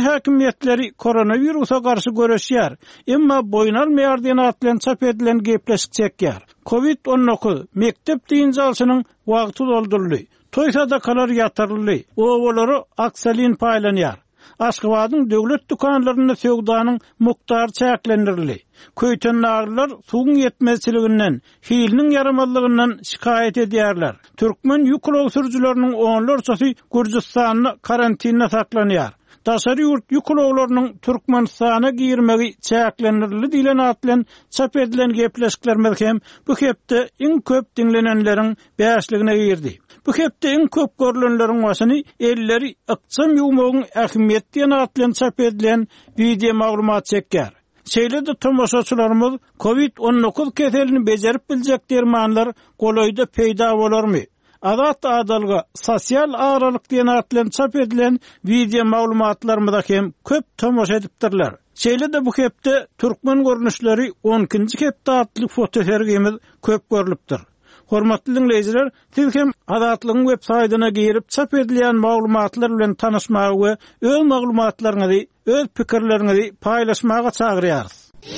häkimetleri koronavirusa karşı görüşýär. Emma boýnalmaýar diýen atlan çap edilen gepleşik çekýär. Covid-19 mektep diýinjalsynyň wagty doldurly. Toý sadakalar ýatyrly. Owalary aksalin paýlanýar. Aşgabatyň döwlet dukanlaryna söwdanyň muktary çäklendirli. Köýtenler suwun ýetmezçiliginden, hiliniň ýaramalygyndan şikayet edýärler. Türkmen ýükle sürüjileriniň onlarçasy Gürjistanyň karantinine saklanýar. Daşary ýurt ýüklowlarynyň Türkmenistana girmegi çäklendirli diýilen atlan çap edilen gepleşikler hem bu hepde iň köp dinlenenleriň bäşligine girdi. Bu hepde iň köp görülenleriň başyny elleri ykçam ýumagyň ähmiýeti diýen atlan çap edilen video maglumat çekýär. Şeýle-de tomoşaçylarymyz Covid-19 keselini bejerip biljek dermanlar golaýda peýda bolarmy? Adat adalga sosial aralyk diýen atlan çap edilen video maglumatlarymyzda hem köp tomoşa edipdirler. Şeýle-de bu hepde türkmen görnüşleri 12-nji hepde atly fotosergimiz köp görülipdir. Hormatly dinleýijiler, siz hem Adatlygyň web saýtyna girip çap edilen maglumatlar bilen tanyşmagy we öz maglumatlaryňyzy, öz pikirleriňizi paýlaşmaga çagyrýarys.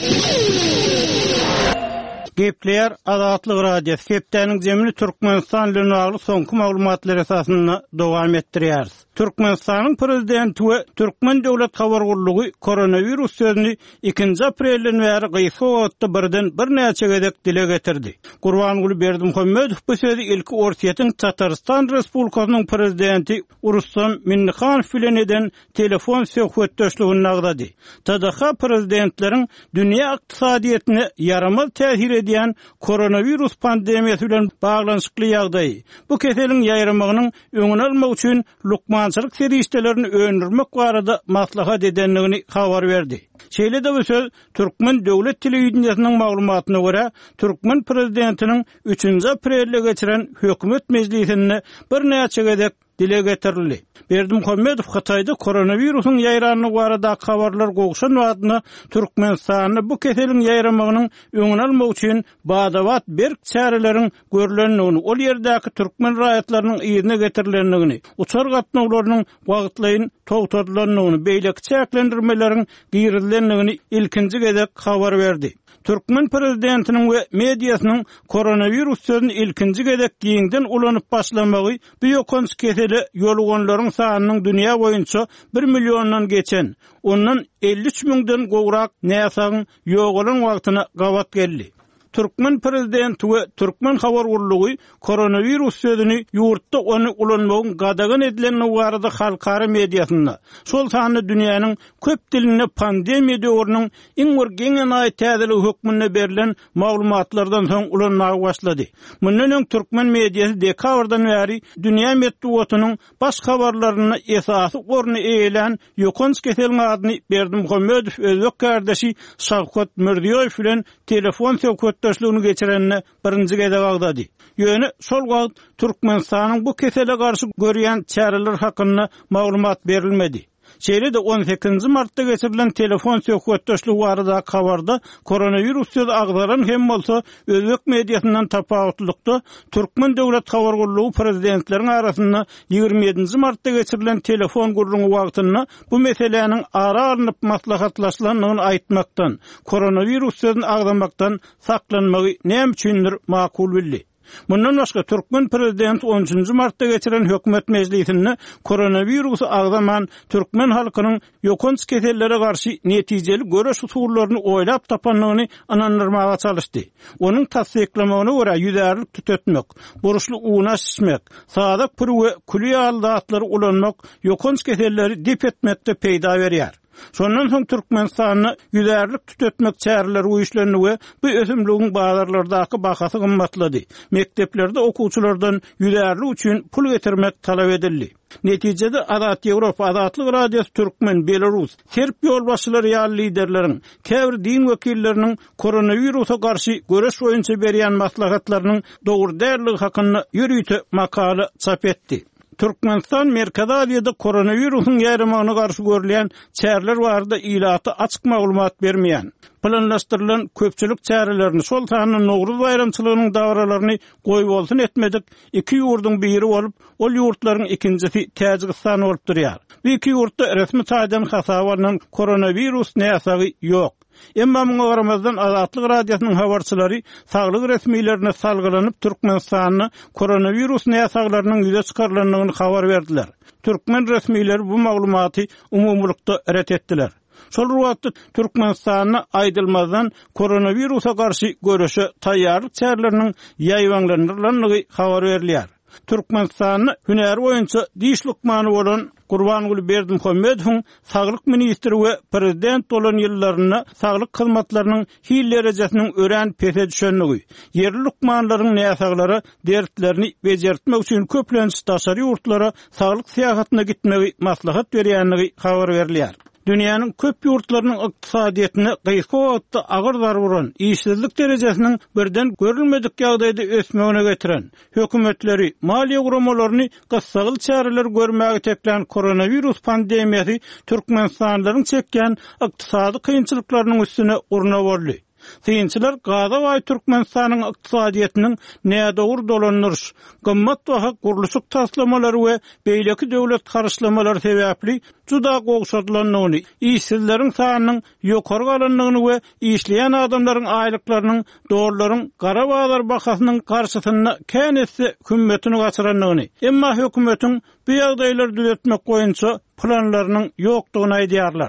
Gepler Adatlyk radio septäniň jemini Türkmenistan bilen bagly soňky maglumatlar esasyna dowam etdirýäris. Türkmenistanyň prezidenti we Türkmen döwlet habar gurulugy koronavirus sözüni 2 aprelden bäri gyýsy birden bir näçe gedek dile getirdi. Gurbangul Berdimuhammedow bu sözü ilki Orsiýetiň Tatarstan Respublikasynyň prezidenti Rustam Minnixanov bilen eden telefon söhbetdeşligini nagdady. TDH prezidentleriň dünýä ykdysadyetine yaramaz täsir edýän koronavirus pandemiýasy bilen baglanyşykly ýagdaý. Bu keseliň ýaýramagynyň öňüne almak üçin lukmançylyk serişdelerini öňürmek barada maslahat edenligini habar berdi. Şeýle-de bu söz Türkmen döwlet telewizionynyň maglumatyna görä, Türkmen prezidentiniň 3 aprelde geçiren hökümet meclisinde bir näçe gedek dile getirildi. Berdimuhammedow Hataýda koronavirusyň ýaýranyny barada habarlar gogşan wagtynda Türkmenistany bu keseliň ýaýramagynyň öňüne almak üçin badawat berk çäreleriň görülenligini, ol ýerdäki türkmen raýatlarynyň ýerine getirilenligini, uçar gatnawlarynyň wagtlaýyn togtadylanlygyny, beýleki çäklendirmeleriň girilenligini ilkinji gezek habar berdi. Türkmen prezidentiniň we mediasynyň koronavirus sözüni ilkinji gezek giňden ulanyp başlamagy bu ýokons keseli ýoluganlaryň sanynyň dünýä boýunça 1 milyondan geçen, ondan 53 000den gowrak näsagyň ýogalan wagtyna gawat geldi. Türkmen prezidenti we Türkmen habar gurulugy koronavirus sözüni ýurtda onu ulanmagyň gadagan edilen barada halkara mediasyna, şol sany dünýäniň köp diline pandemiýa döwrüniň iň geňen aýtadly hökmüne berilen maglumatlardan soň ulanmagy başlady. Mundan öň Türkmen mediasy dekabrdan bäri dünýä medeniýetiniň baş habarlaryna esasy orny eýelen ýokons keseliň adyny Berdimuhammedow özbek kardeşi Şawkat Mirziýoýew bilen telefon söhbetdeşligini geçirenine birinji gezek agdady. Ýöne şol wagt Türkmenistanyň bu kesele garşy görýän çäreler hakynda maglumat berilmedi. Şeýle-de 18 martda geçirilen telefon söhbetdeşligi barada habarda koronavirus sözü agdaran hem bolsa özbek mediasyndan tapawatlykda Türkmen döwlet habar gurulugy prezidentleriň arasynda 27 martda geçirilen telefon gurulugy wagtynda bu meseleniň ara alınıp maslahatlaşylanlygyny aýtmakdan, koronavirus sözüni agdamakdan saklanmagy näme üçindir makul bildi. Bundan başga Türkmen prezidenti 13 martda geçiren hökümet meclisinde koronavirusu agdaman Türkmen halkynyň ýokons kesellere garşy netijeli görüş usullaryny oýlap tapanlygyny anandyrmaga çalışdy. Onuň tasdiklamagyna görä ýüzärlik tütetmek, buruşly uğuna şişmek, sadak pür we külý aldatlary ulanmak ýokons keselleri dip etmekde peýda berýär. Şondan soň Türkmenistanyny ýüzärlik tütetmek çäreleri uýuşlanyny we bu ösümligiň bazarlardaky bahasy gymmatlady. Mekteplerde okuwçylardan ýüzärlik üçin pul getirmek talap edildi. Netijede Adat Ýewropa, Adatlyk radio Türkmen, Belarus, Serb ýolbaşçylary ýaly liderleriň, käbir din wekilleriniň koronavirusa garşy göreş boýunça berýän maslahatlarynyň dogry därligi hakynda ýürüýte makaly çap etdi. Türkmenistan Merkezi Aziýada koronawirusyň ýarymagyna garşy görülen çäreler barada ilaty açyk maglumat bermeýän. Planlaşdyrylan köpçülik çärelerini şol sanyň Nowruz bayramçylygynyň dawaralaryny goýup bolsun etmedik. Iki ýurduň biri bolup, ol ýurtlaryň ikincisi Täjikistan bolup durýar. Bu iki ýurtda resmi taýdan hasaba alynan koronawirus näsagy ýok. Emma muňa garamazdan Azatlyk radiosynyň habarçylary saglyk resmiýetlerine salgylanyp Türkmenistanyň koronawirus näsaglarynyň ýüze çykarylanyny habar berdiler. Türkmen resmiýetleri bu maglumaty umumlukda ret etdiler. Şol wagtda Türkmenistanyň aýdylmazdan koronawirusa garşy görüşe taýýarlyk çäreleriniň ýaýwanlanýanlygy habar berilýär. Türkmenistanyň hünär boýunça diş lukmany bolan Gurbangul Berdimuhammedowyň saglyk ministri we prezident bolan ýyllaryna saglyk hyzmatlarynyň hil derejesiniň ören pese düşenligi, yerli lukmanlaryň näsaglary dertlerini bejertmek üçin köplenç daşary ýurtlara saglyk syýahatyna gitmegi maslahat berýänligi habar berilýär. Dünýäniň köp ýurtlarynyň ykdysadyýatyny gysga wagtda agyr zarar vuran, işsizlik derejesiniň birden görülmedik ýagdaýda ösmegine getiren, hökümetleri maliýe guramalaryny gyssagyl çäreler görmäge teklen koronawirus pandemiýasy Türkmenistanlylaryň çekýän ykdysady kynçylyklarynyň üstüne urna boldy. Synçylar Gaza we Türkmenistanyň ykdysadyýatynyň nädowur dolanýaryş, gymmat baha gurulşyk taslamalary we beýleki döwlet karşylamalary sebäpli juda gowşadylanlygyny, işsizleriň sanynyň ýokary galanlygyny we işleýän adamlaryň aýlyklarynyň dogrullaryň gara bazar bahasynyň garşysyna känesi hükümetini gaçyranlygyny, emma hökümetiň bu ýagdaýlary düzeltmek boýunça planlarynyň ýokdugyny aýdýarlar.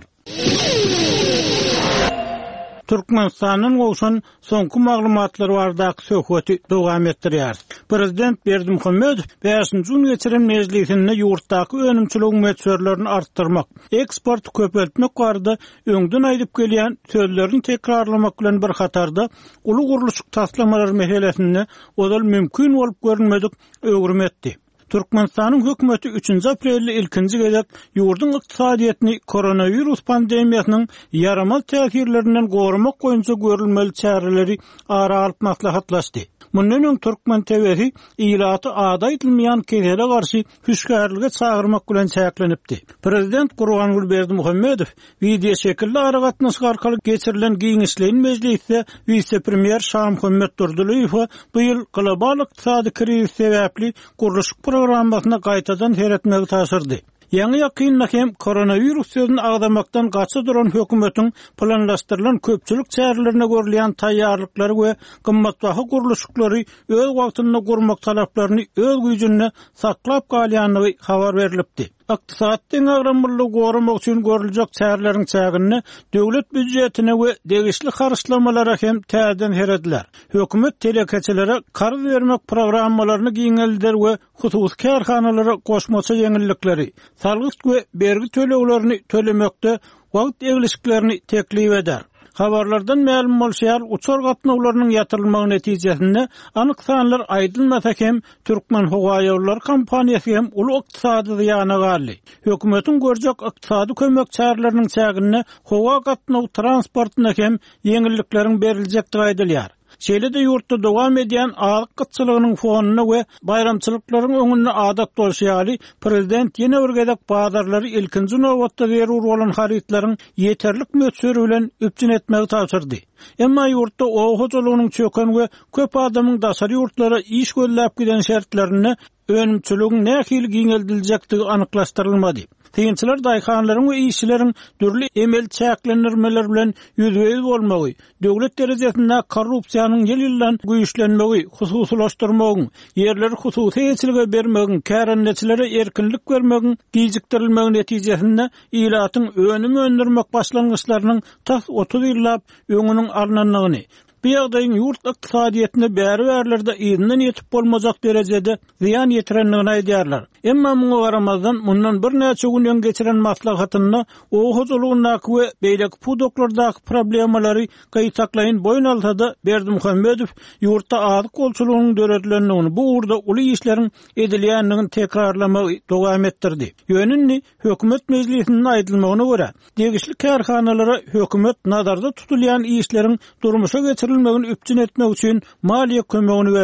Türkmenistanyň gowşan soňky maglumatlary bardak söhbeti dowam etdirýär. Prezident Berdimuhammedow 5-nji ýyl geçiren mejlisinde ýurtdaky önümçilik meselelerini artdyrmak, eksport köpeltmek barada öňden aýdyp gelýän sözlerini tekrarlamak bilen bir hatarda uly gurulşyk taslamalary meselesinde odal mümkin bolup görünmedik öwrüm etdi. Türkmenistanyň hökümeti 3 aprelde ilkinji gezek ýurdun ykdysadyýatyny koronavirus pandemiýasynyň yaramaz täsirlerinden gorumak boýunça görülmeli çäreleri ara alyp maslahatlaşdy. Mundan öň Türkmen TV'si ilaty ada edilmeýän kesele garşy hüşgärlige çagyrmak bilen çäklenipdi. Prezident Gurbangul Berdimuhammedow video şekilde ara gatnaşyk arkaly geçirilen giňişlerin mejlisinde vice-premier Şamhummet Durduliýew bu ýyl global ykdysady kriz sebäpli gurulşyk programmasyna gaýtadan heretmegi taşyrdy. Ýa-ni ýakynla hem koronavirus sözüni agdamakdan gaçy duran hökümetiň planlaşdyrylan köpçülik çärelerine görülen taýýarlyklary we gymmatbaha gurulşyklary öz wagtynda gurmak talaplaryny öz güýjünde saklap galýanlygy habar berilipdi. Ykdysadyň agramlylygy gorumak üçin görüljek çäreleriň çägini döwlet büdjetine we degişli harçlamalara hem täzeden herediler. Hökümet telekeçilere karz bermek programmalaryny giňeldir we hususy kärhanalara goşmaça ýeňillikleri, salgyk we bergi töleglerini tölemekde wagt egilişiklerini teklip eder. Habarlardan ma'lum bolýar, uçar gatnawlarynyň ýatyrylmagy netijesinde anyk sanlar aýdylmasa hem Türkmen Howa ýollar kompaniýasy hem uly ykdysady ýana garly. Hökümetiň görjek ykdysady kömek çäreleriniň çägini howa gatnaw transportyna hem ýeňillikleriň beriljekdi aýdylýar. Şeýle-de ýurtda dowam edýän alyk gytçylygynyň fonuny we bayramçylyklaryň öňüne adat bolýaly, prezident ýene bir gezek bazarlary ilkinji nowatda berýär bolan haritlaryň ýeterlik möçberi bilen üpjün etmegi taşyrdy. Emma ýurtda oğuçylygynyň çöken we köp adamyň daşary ýurtlara iş göllep giden şertlerini önümçiligiň nähili giňeldiljekdigi anyklaşdyrylmady. Synçylar daýhanlaryň we işçileriň dürli emel çäklenirmeler bilen ýüzbeýiz bolmagy, döwlet derejesinde korrupsiýanyň ýyl-ýyldan güýçlenmegi, hususlaşdyrmagy, ýerleri hususy eçilge bermegi, kärenleçilere erkinlik bermegi giýjikdirilmegi netijesinde ilatyň önümi öndürmek başlangyçlarynyň tas 30 ýyllap öňüniň alnanlygyny, bu ýagdaýyň ýurt ykdysadyýatyna bäri-bärlerde ýetinden ýetip bolmajak derejede ziýan ýetirenligini aýdýarlar. Emma muňa garamazdan mundan bir näçe gün öň geçiren maslahatyny oğuçylygynaky we beýleki pudoklardaky problemalary gaýtaklaýyn boýun alsada Berdimuhammedow ýurtda azyk golçylygynyň döredilendигini, bu urda uly işleriň edilýänligini tekrarlamagy dowam etdirdi. Ýönünni hökümet mejlisinde aýdylmagyna görä, degişli kärhanalara hökümet nazarda tutulýan işleriň durmuşa geçirilmegini üpjün etmek üçin maliýe kömegini berer.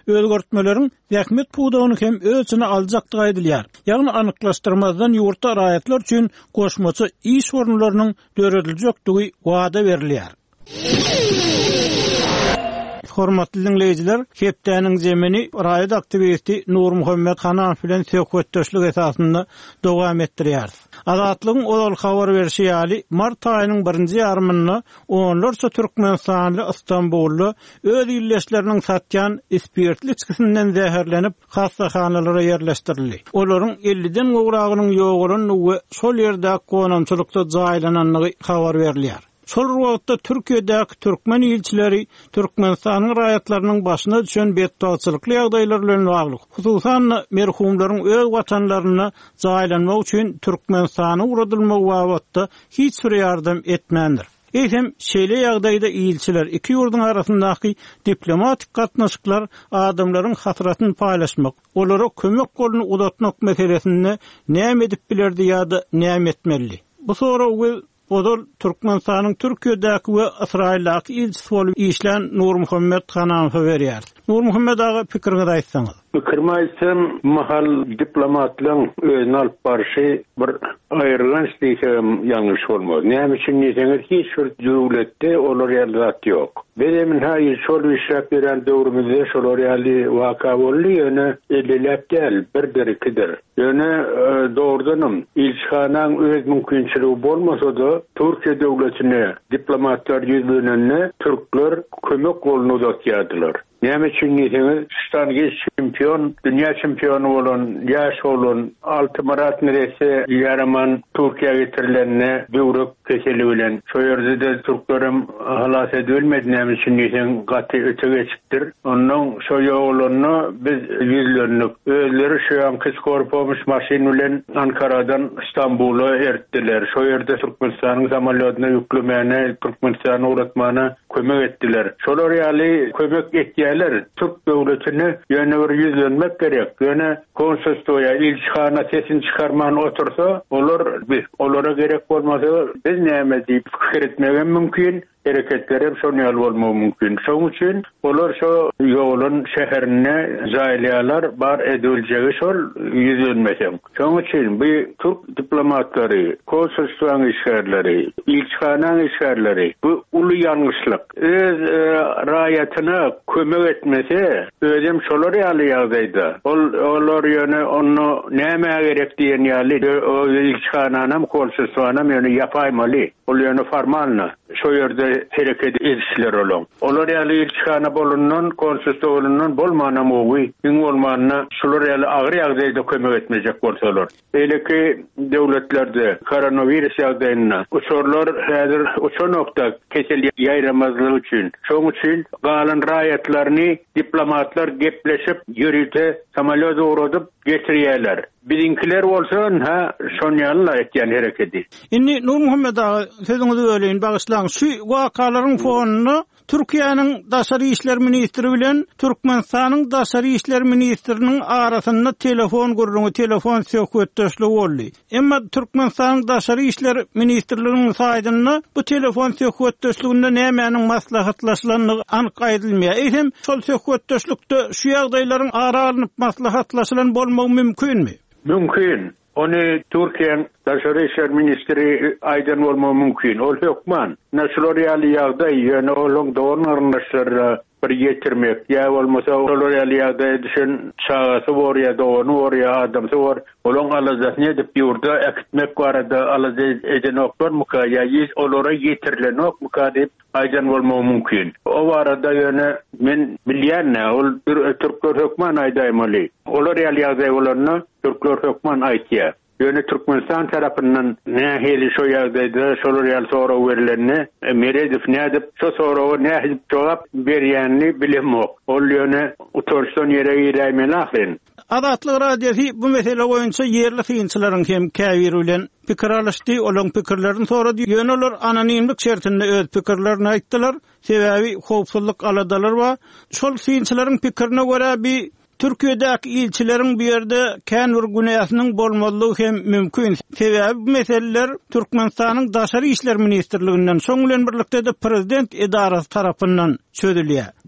özgörtmelerin zähmet puwdagyny hem özüne aljakdygy aýdylýar. Ýagny anyklaşdyrmazdan ýurtda raýatlar üçin goşmaça iş orunlarynyň döredilýekdigi wada berilýär. Hormatly dinleyijiler, Hepdäniň zemini raýat aktivisti Nur Muhammed Hanaň bilen söhbetdeşlik esasynda dowam etdirýär. Azatlygyň ol habar berişi ýaly mart aýynyň 1-nji ýarmyny onlarça türkmenstanly Istanbullu öz ýyllaşlarynyň satýan spirtli içkisinden zäherlenip hastahanalara ýerleşdirildi. Olaryň 50-den gowragynyň ýogulyny we şol ýerde gonamçylykda jaýlananlygy habar berilýär. Şol wagtda Türkiýedäki türkmen ilçileri Türkmenistanyň raýatlarynyň başyna düşen betdagçylykly ýagdaýlar bilen baglyk. Hususan merhumlaryň öz watanlaryna jaýlanmak üçin Türkmenistana uradylmak wagtda hiç bir ýardam etmändir. Eýsem şeýle ýagdaýda ilçiler iki ýurduň arasyndaky diplomatik gatnaşyklar adamlaryň hatyratyny paýlaşmak, olara kömek golunu uzatmak meselesinde näme edip bilerdi ýa-da näme etmeli. Bu soragy Odol Türkmenistanyň Türkiýedäki we Israýildaky ilçisi bolup işlän Nur Muhammed Hanaňa berýär. Nur Muhammed aga pikiriňizi aýtsaňyz. Pikirimi aýtsam, mahal diplomatlaryň özüne alyp barşy bir aýrylan işleýän ýalňyş bolmaz. Näme üçin diýseňiz, hiç bir döwletde olar ýalat ýok. Benim haýy şol işläp beren döwrümizde şolar ýaly waka boldy, ýöne elläp gel, birdir-ikidir. Ýöne dogrudanam ilçhanaň öz mümkinçiligi bolmasa-da Türkiýe döwletine diplomatlar ýüzlenende türkler kömek golunu uzatýardylar. Näme üçin diýseňiz, Şustangy çempion, dünýä çempionu bolan, ýaş bolan, Alty Marat neresi ýaraman Türkiýe getirilenine döwrek keseli bilen. Şo ýerde de türklerim halas edilmedi, näme üçin diýseň gaty öte geçipdir. Onuň şo ýoluny biz ýüzlenip, özleri şu an kız korpumuş maşin bilen Ankara'dan İstanbul'a ertdiler. Şo ýerde Türkmenistanyň samolyotyna ýüklemene, Türkmenistana uğratmana kömek etdiler. Şolar ýaly kömek etdiler. Türk döwletine ýöne bir ýüzlenmek gerek. Ýöne konsulstoya, ilçhana sesini çykarman otursa, olara gerek bolmasa biz näme diýip fikir etmegen mümkin. Hareketlerim şol ýaly bolmagy mümkin. Şoň üçin olar şo ýolun şäherine jaýlaýarlar, bar ediljegi şol ýüzlenmeseň. Şoň üçin bu Türk diplomatlary, konsulstoň işgärleri, ilçhana işgärleri bu uly ýalňyşlyk. Öz raýatyna kömek etmese, özüm şolar ýaly ýagdaýda. Olar ýöne onu näme gerek diýen ýaly ilçhananam, konsulstoňam ýöne ýapaýmaly. Ol ýöne formalna. Şo ýerde hareket edişler olan. Olar ýaly ilçhana bolundan, konsulstoňdan bolmanan ogy, iň bolmanyna şolar ýaly agyr ýagdaýda kömek etmejek bolsalar. Eýleki döwletlerde koronavirus ýagdaýyna uçurlar häzir uçan nokta kesel ýaýramazlygy üçin. Şoň üçin galan raýatlaryny diplomatlar gepleşip ýürüte samolyot uğradyp getirýärler. Birinkiler bolsa şoň ýaly etýän hereketi. Indi Nur Muhammed aga sözüňizi böleýin bagyşlaň. Şu wakalaryň fonuny Türkiýanyň daşary işler ministri bilen Türkmenistanyň daşary işler ministriniň arasynda telefon gurulmagy, telefon söhbetdeşligi boldy. Emma Türkmenistanyň daşary işler ministrliginiň saýtynda bu telefon söhbetdeşliginde nämenin maslahatlaşylanlygy anyk aýdylmýar. Eýsem şol söhbetdeşlikde şu ýagdaýlaryň aralanyp maslahatlaşylan bolmagy mümkinmi? Mümkin. Onu Türkiýanyň daşary işler ministri aýdan bolmagy mümkin. Ol hökman. Näşolar ýaly ýagdaý, ýöne olun dogry arnaşlara bir getirmek. Ýa bolmasa şolar ýaly ýagdaý düşen çagasy bor ýa dogry bor ýa adamsy bor. Olun alazasyny edip ýurda ekitmek barada alazy edenoklar mukaýa ýez olara getirilenok mukadip aýdan bolmagy mümkin. O barada ýöne men bilýän ol türkler hökman aýdaýmaly. Olar ýaly ýagdaý bolanyna türkler hökman aýtýar. Ýöne Türkmenistan tarapyndan nähili şo ýagdaýda şolar ýaly soraw berilenini Meredip nädip şo sorawy nähili jogap berýänini bilemok. Ol ýöne utorsdan ýere ýeräýmeli. Azatlyk radiosi bu mesele boýunça ýerli synçylaryň hem käbir bilen pikir alışdy. Olaň pikirlerini sorady. Ýöne olar anonimlik şertinde öz pikirlerini aýtdylar. Sebäbi howpsuzlyk aladalar we şol synçylaryň pikirine görä bir Türkiýedäki ilçileriň bir ýerde kän bir günäsiniň bolmalygy hem mümkin. Sebäbi bu meseleler Türkmenistanyň daşary işler ministrliginden soň bilen birlikde de prezident edarasy tarapyndan çözülýär.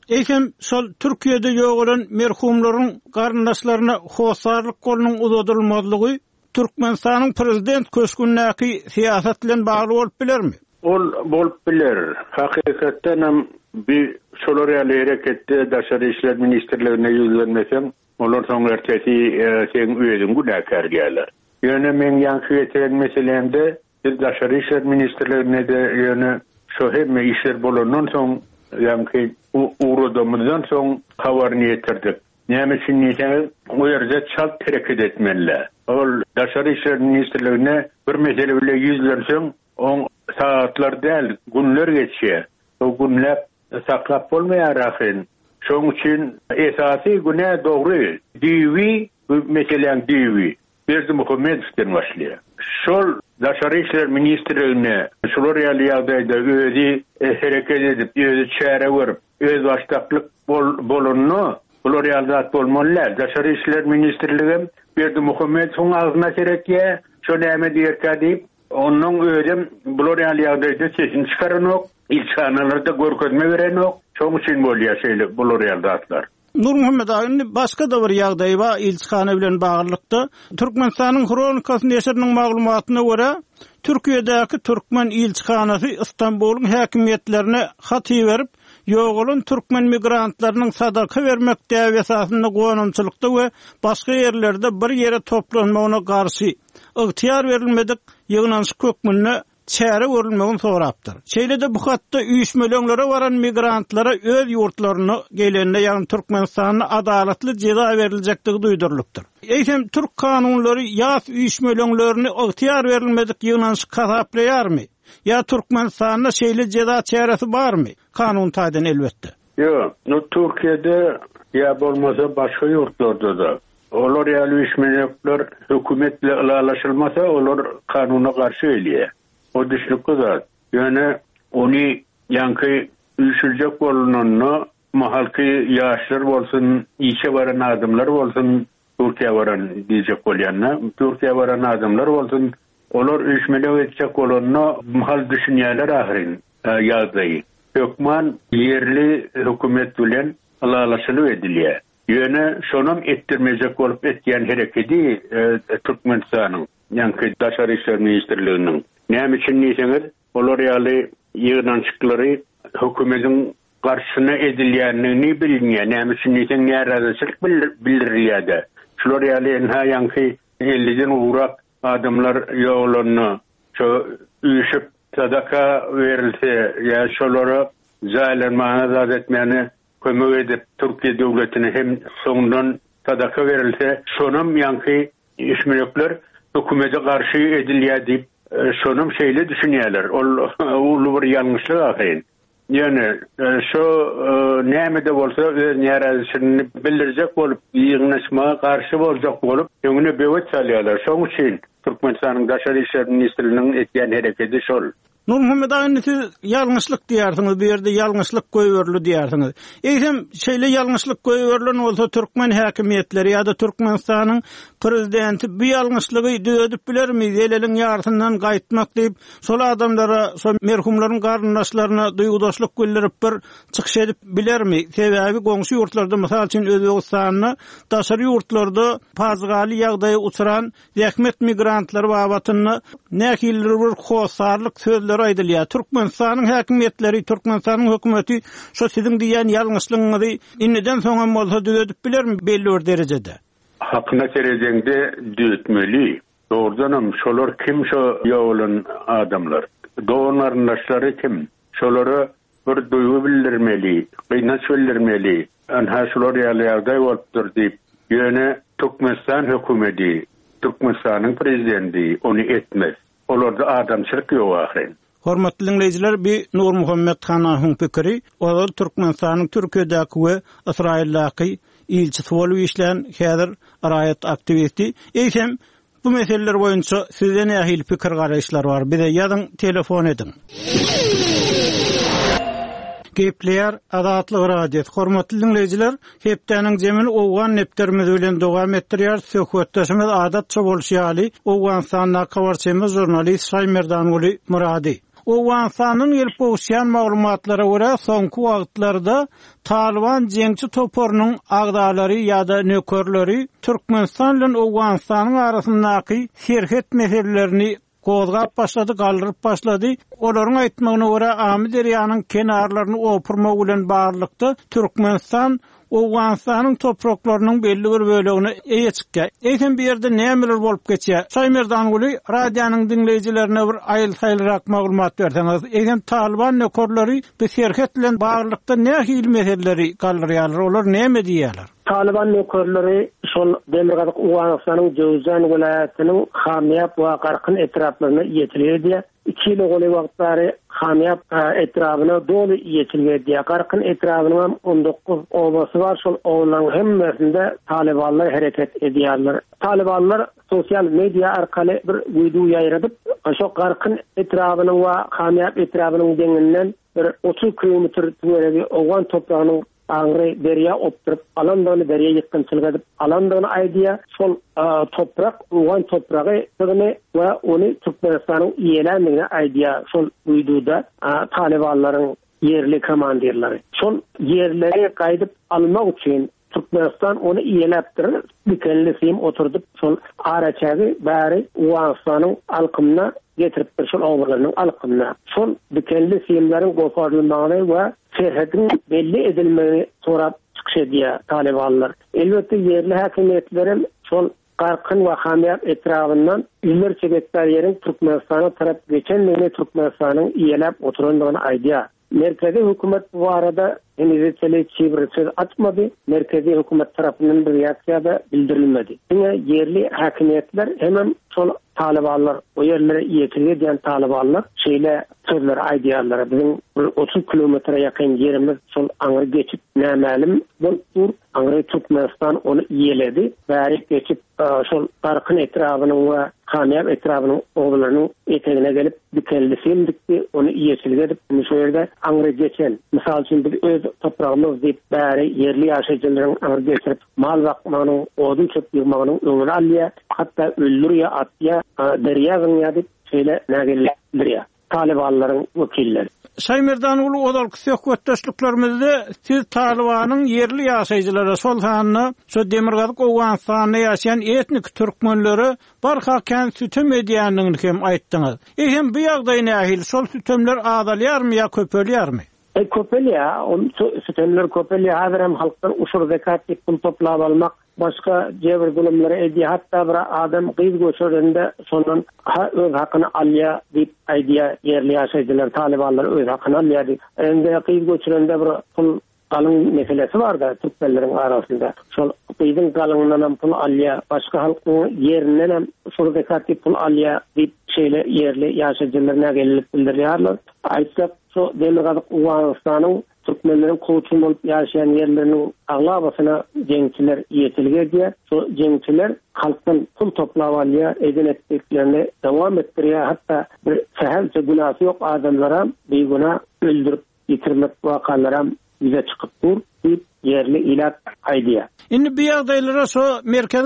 Eýsem şol Türkiýede ýogulan merhumlaryň garyndaşlaryna howsarlyk golunyň uzatylmazlygy Türkmenistanyň prezident köşkünnäki siýasat bilen bagly bolup bilermi? Ol bolup biler. Hakykatdan hem bir şolar ýaly hereketde Daşary işler ministrligine ýüzlenmesem, olar soň ertesi sen özüň günäkär gelýär. Ýöne men ýanky getiren meselemde Daşary işler ministrligine de ýöne şo hemme işler bolandan soň ýanky uğradymyzdan soň habaryny ýetirdik. Näme üçin diýsem, o ýerde çalt hareket etmeliler. Ol Daşary işler ministrligine bir mesele bilen ýüzlensem, on saatlar däl, günler geçýär. O günler saklap bolmaýar ahyn. Şoň üçin esasy güne dogry diýwi, meselen diýwi. Berdimuhamedowden başlaýar. Şol Daşary işler ministrligine şolar ýaly ýagdaýda özü hereket edip, özü çäre berip, öz başdaklyk bolunny bular ýaldat bolmalylar. Daşary işler ministrligi Berdimuhamedowyň agyna kerekýär. Şo näme diýerkä diýip, onuň özüm bular ýaly ýagdaýda sesin çykaranok, ilçanalarda görkezme berenok. Şoň üçin bolýar şeýle bular ýaldatlar. Nur Muhammed aýyny başga da bir ýagdaý bar ilçihana bilen baglykda. Türkmenistanyň kronikasy neşriniň maglumatyna görä, Türkiýedäki Türkmen ilçihanasy Istanbulyň häkimetlerine hat berip, ýogulan türkmen migrantlarynyň sadaka bermek däw esasyny gonunçylykda we başga ýerlerde bir ýere toplanmagyna garşy ygtyar berilmedik ýygnançyk kökmünde çäre görülmegin sorapdyr. Şeýlede bu hatda üýtmelerlere baran migrantlara öz ýurtlaryna gelende ýa-ni Türkmenistanyň adalatly jeza beriljekdigi duýdurulupdyr. Eýsem Türk kanunlary ýas üýtmelerlerini ygtyar berilmedik ýygnançyk hasaplaýarmy? Ya Türkmenistan'da şeýle jeza çäresi barmy? Kanun taýdan elbetde. Yok, Türkiye'de ya bolmasa başka yurtlarda da. Olar ýaly üýtmeler hökümetle alaşylmasa olar kanuna garşy elýär. O düşnükli zat. Yani onu yankı üýtüljek bolunanny mahalky ýaşlar bolsun, işe baran adamlar bolsun, Türkiýe baran diýjek bolýanlar, Türkiýe baran adamlar bolsun, olar üýtmeler etjek bolanny mahal düşünýärler ahyryň ýazdy. Hökman yerli hökümet bilen alaşylyp edilýär. Ýöne şonam etdirmejek bolup etýän hereketi Türkmenistanyň, ýa-ni Daşary işler ministrliginiň. Näme üçin diýseňiz, olar ýaly ýygnançyklary hökümetiň garşyna edilýänini bilýär. Näme üçin diýseň, närazyçylyk bildirilýär. Şolar ýaly ýa-ni 50'den uğrak adamlar ýoglanyny şo üýşüp sadaka berilse ýa şolara zaýlanmana zat etmeni kömek edip Türkiýe döwletine hem soňdan sadaka berilse, şonam ýa-ni üýtmeler hökümete garşy edilýär diýip şonam şeýle düşünýärler. Ol bir ýalňyşlyk ahyň. Ýöne şo näme de bolsa öz närazyçylygyny bildirjek bolup, ýygnashmaga garşy boljak bolup, öňüne bewet salýarlar. Şoň üçin Türkmenistanyň Daşary işler ministrliginiň etýän hereketi şol. Nur Muhammed aýyny siz ýalňyşlyk diýärsiňiz, bu ýerde ýalňyşlyk goýberli diýärsiňiz. Eýsem şeýle ýalňyşlyk goýberlen bolsa Türkmen häkimetleri ýa-da Türkmenistanyň prezidenti bu ýalňyşlygy düzedip bilermi? Eleliň ýartyndan gaýtmak diýip, şol adamlara, şol merhumlaryň garyndaşlaryna duýgudaşlyk bildirip bir çykyş edip bilermi? Sebäbi goňşy ýurtlarda, mysal üçin Özbegistanyň daşary ýurtlarda pazgaly ýagdaýa uçuran zähmet migrantlary babatyny näkildir bir howsarlyk sözler aýdylýar. Türkmenistanyň häkimetleri, Türkmenistanyň hökümeti şo siziň diýen ýalňyşlygyňyzy inniden soňam bolsa düzedip bilermi belli bir derejede? Hakyna terejende düzetmeli. Doğrudanam şolar kim şo ýoğlan adamlar? Doğanlaryndaşlary kim? Şolara bir duýgu bildirmeli, gynanç bildirmeli. Anha şolar ýaly ýagdaý bolupdyr diýip, ýöne Türkmenistan hökümeti, Türkmenistanyň prezidenti onu etmez. Olarda adamçylyk ýok ahyryň. Hormatly dinleyijiler, bir Nur Muhammed Hanahyň pikiri, ol Türkmenistanyň Türkiýedäki we Israildaky ilçisi bolup işleyen häzir araýat aktivisti. Eýsem bu meseleler boýunça sizden ähil pikir garaýşlar bar. Bize ýazyň, telefon edin. Gepler Adatly radio. Hormatly dinleyijiler, hepdeniň jemini owgan nepterimiz bilen dowam etdirýär. Söhbetdeşimiz adatça bolýaly Owganstanda kabarçymy jurnalist Şaýmerdan Murady. Owganstanyň gelip bolşan maglumatlara görä soňky wagtlarda Taliban jeňçi toporunyň agdalary ýa-da nökerleri Türkmenistan bilen Owganstanyň arasyndaky serhet meselelerini gozgap başlady, galdyryp başlady. Olaryň aýtmagyna görä Amy derýanyň kenarlaryny opurmak bilen barlykda Türkmenistan Owganstanyň topraklarynyň belli bir bölegini eýe çykýar. Eýsem bir ýerde nämeler bolup geçýär? Şaýmerdan guly radionyň dinleýijilerine bir aýyl-saýlyrak maglumat berseňiz. Eýsem Taliban nökerleri bu serhet bilen barlykda nähili meseleleri galdyrýarlar? Olar näme diýýärler? Taliban nökerleri şol Demirgazyk Owganstanyň Jowzan welaýatynyň Hamyap we Garkyn etraplaryna ýetilýär. 2 ýyl goly wagtlary Hamyap etrabyna dolu ýetilýär. Garkyn etrabynyň 19 obasy bar, şol owalyň hemmesinde Talibanlar hereket edýärler. Talibanlar sosial media arkaly bir video ýaýradyp, şo Garkyn etrabynyň we Hamyap etrabynyň deňinden bir 30 kilometr töweregi Owgan toprağynyň Angry derya opturup, alandagyny derya ýetkinçilik edip, alandagyny aýdýa, şol toprak, Owgan topragy ýygyny we ony Türkmenistanyň ýelendigine aýdýa. Şol uyduda Talibanlaryň yerli komandirleri. Şol yerleri gaýdyp almak üçin Türkmenistan onu ýeläpdir. Dikenli sim oturdup, şol araçagy bäri Owganstanyň alkymyna getiripdir, şol owlarynyň alkymyna. Şol dikenli simleriň goparylmagyny we serhedin belli edilmegi sorap çykyş edýär Talibanlar. Elbetde yerli häkimetlerin şol Garkyn we Hamyap etrafyndan ýüllerçe hektar ýeriň Türkmenistana tarap geçenligini Türkmenistanyň ýelep oturandygyny aýdýar. Merkezi hükümet bu arada henüz çevre söz açmadı. Merkezi hükümet tarafından bir reaksiya da bildirilmedi. Yine yerli hakimiyetler hemen sol Talibanlar, o yerlere yetkili diyen Talibanlar şeyle sözler aydiyarlara bizim 30 kilometre yakın yerimiz sol Angry geçip nämälim bu Angry Türkmenistan onu iyeledi. Bäri geçip sol Garkyn etrabynyň we Hamyap etrabynyň oğullarının etegine gelip dikellisin dikti, onu iyeçilik edip şu yerde Angry geçen. Misal için biz öz toprağımız deyip bäri yerli ýaşaýjylaryň Angry geçirip mal bakmanyň, odun çöp ýygmanyň öňüne alýar, hatda öldürýär, atýar, derýa gynýar dip şeýle nägeldirýär. Talibanlaryň wekilleri. Şaýmerdan uly odalky söhbetdeşliklerimizde siz Talibanyň yerli ýaşaýjylary şol hanyny şu Demirgazyk Owganstanyna ýaşaýan etnik türkmenleri barhakan sütüm edýänligini hem aýtdyňyz. Hem bu ýagdaý nähili şol sütümler azalýarmy ýa köpelýärmi? Köpelýär, on sütümler köpelýär. Hazır hem halkdan uşur zekatly pul toplap almak, başka jebir zulümleri edýär. Hatta bir adam gyz göçürende sondan öz hakyny alýar diýip aýdýar yerli ýaşaýjylar, Talibanlar öz hakyny alýar diýip. Ende gyz göçürende bir pul galın meselesi var da Türkmenleriň arasynda. Şol gyzyň galyndan pul alýar, başka halkyň ýerinden hem uşur zekatly pul alýar diýip şeýle yerli ýaşaýjylaryna gelip bildirýärler. Aýtsak so Demirgazyk Owganstanyň Türkmenleriň koçun bolup ýaşaýan ýerleriniň aglabasyna jeňçiler ýetilge diýär. So jeňçiler halkdan pul toplap alýar, edenetliklerini dowam etdirýär. Hatda bir sähelçe günahsy ýok adamlara beýguna öldürüp ýitirmek wakalara ýüze çykyp dur diýip yerli ilat aýdýar. Indi bu ýagdaýlara so merkezi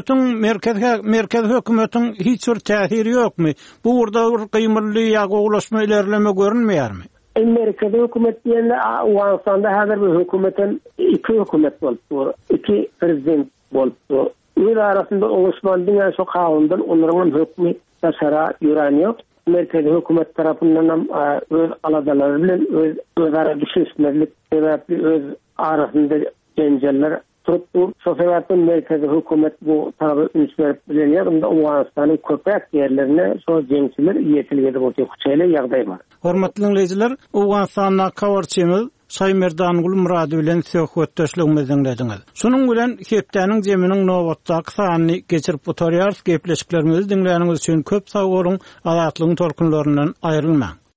hökümetiň hiç bir täsiri ýokmy? Bu urda bir gymyrly ýa gowlaşma ilerleme görünmeýärmi? Merkezi hökümet diýende Owganstanda häzir bir hökümetin iki hökümet bolupdy. İki prezident bolupdy. Ýer arasynda oňuşman diňe şo kawundan onlaryň hökümi başara ýören ýok. Merkezi hökümet tarapyndan öz aladalary bilen özara düşüşmelik sebäpli öz arasynda jenjeller tutdu. Şo sebäpden merkezi hökümet bu taby ünsler bilen ýagynda Owganstanyň köpek ýerlerine şo jeňçiler ýetilgedi bolýar. Şeýle ýagdaý bar. Hormatly dinleýijiler, Owganstanyň kawarçymyz Şaýmerdan Gulmurady bilen söhbetdeşligimizi dinlediňiz. Şunuň bilen Hepdeniň jeminiň nowatdaky sanyny geçirip oturýar. Gepleşiklerimizi dinleýäniňiz üçin köp sag bolun. Azatlygyň tolkunlaryndan aýrylmaň.